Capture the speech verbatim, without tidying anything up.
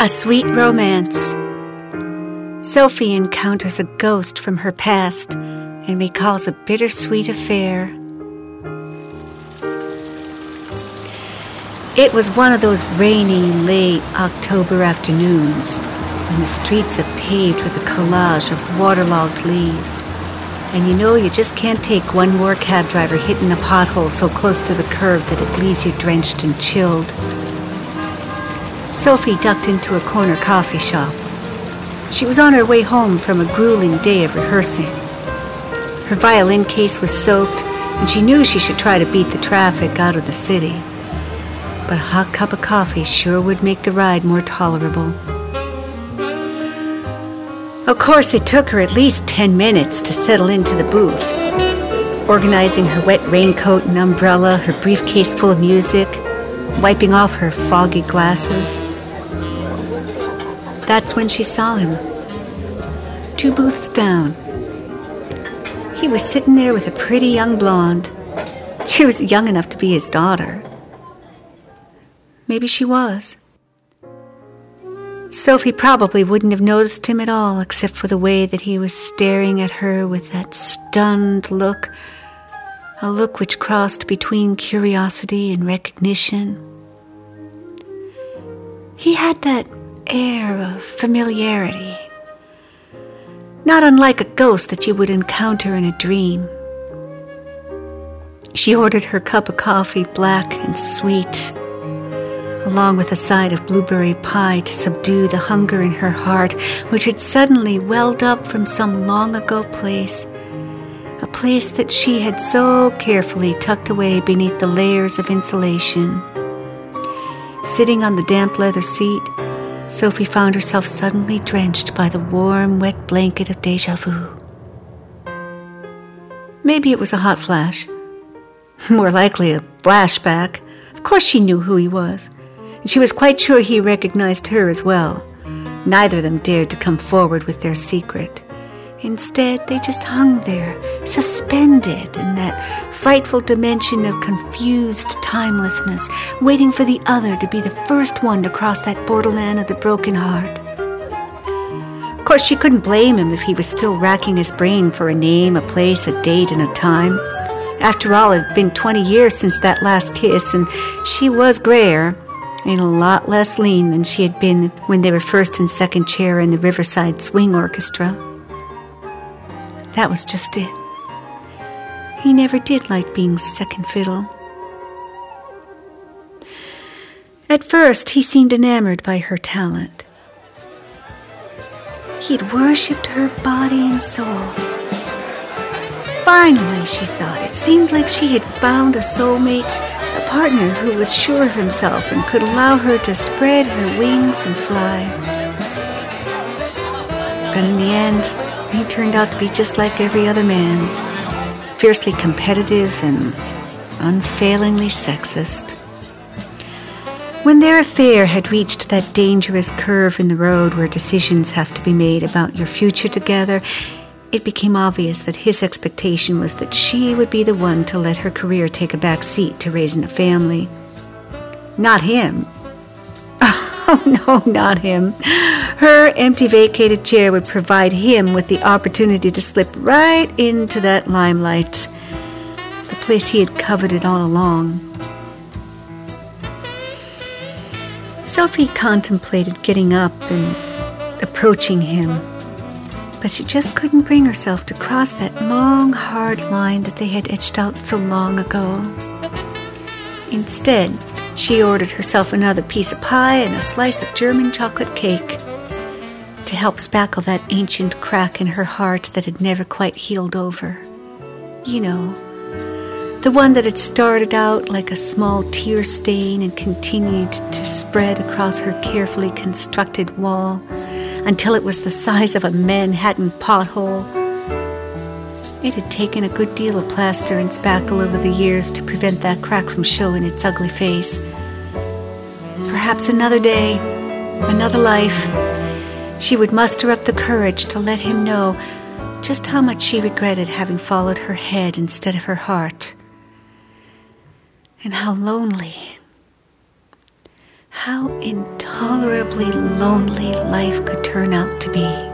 A sweet romance. Sophie encounters a ghost from her past and recalls a bittersweet affair. It was one of those rainy, late October afternoons when the streets are paved with a collage of waterlogged leaves. And you know you just can't take one more cab driver hitting a pothole so close to the curb that it leaves you drenched and chilled. Sophie ducked into a corner coffee shop. She was on her way home from a grueling day of rehearsing. Her violin case was soaked, and she knew she should try to beat the traffic out of the city. But a hot cup of coffee sure would make the ride more tolerable. Of course, it took her at least ten minutes to settle into the booth, organizing her wet raincoat and umbrella, her briefcase full of music, wiping off her foggy glasses. That's when she saw him, two booths down. He was sitting there with a pretty young blonde. She was young enough to be his daughter. Maybe she was. Sophie probably wouldn't have noticed him at all except for the way that he was staring at her with that stunned look, a look which crossed between curiosity and recognition. He had that air of familiarity, not unlike a ghost that you would encounter in a dream. She ordered her cup of coffee black and sweet, along with a side of blueberry pie to subdue the hunger in her heart, which had suddenly welled up from some long-ago place, a place that she had so carefully tucked away beneath the layers of insulation. Sitting on the damp leather seat, Sophie found herself suddenly drenched by the warm, wet blanket of déjà vu. Maybe it was a hot flash. More likely a flashback. Of course she knew who he was. And she was quite sure he recognized her as well. Neither of them dared to come forward with their secret. Instead, they just hung there, suspended in that frightful dimension of confused timelessness, waiting for the other to be the first one to cross that borderland of the broken heart. Of course, she couldn't blame him if he was still racking his brain for a name, a place, a date, and a time. After all, it had been twenty years since that last kiss, and she was grayer, and a lot less lean than she had been when they were first and second chair in the Riverside Swing Orchestra. That was just it. He never did like being second fiddle. At first, he seemed enamored by her talent. He'd worshipped her body and soul. Finally, she thought, it seemed like she had found a soulmate, a partner who was sure of himself and could allow her to spread her wings and fly. But in the end, he turned out to be just like every other man, fiercely competitive and unfailingly sexist. When their affair had reached that dangerous curve in the road where decisions have to be made about your future together, it became obvious that his expectation was that she would be the one to let her career take a back seat to raising a family. Not him. Oh, no, not him. Her empty vacated chair would provide him with the opportunity to slip right into that limelight, the place he had coveted all along. Sophie contemplated getting up and approaching him, but she just couldn't bring herself to cross that long, hard line that they had etched out so long ago. Instead, she ordered herself another piece of pie and a slice of German chocolate cake to help spackle that ancient crack in her heart that had never quite healed over. You know, the one that had started out like a small tear stain and continued to spread across her carefully constructed wall until it was the size of a Manhattan pothole. It had taken a good deal of plaster and spackle over the years to prevent that crack from showing its ugly face. Perhaps another day, another life, she would muster up the courage to let him know just how much she regretted having followed her head instead of her heart. And how lonely, how intolerably lonely life could turn out to be.